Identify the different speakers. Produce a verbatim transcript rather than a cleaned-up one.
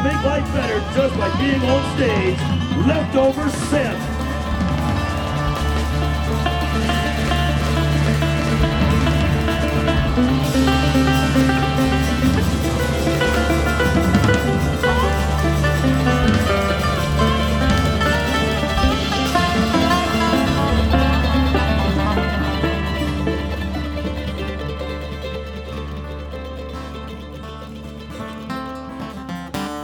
Speaker 1: make life better just by being on stage. Leftover Seth.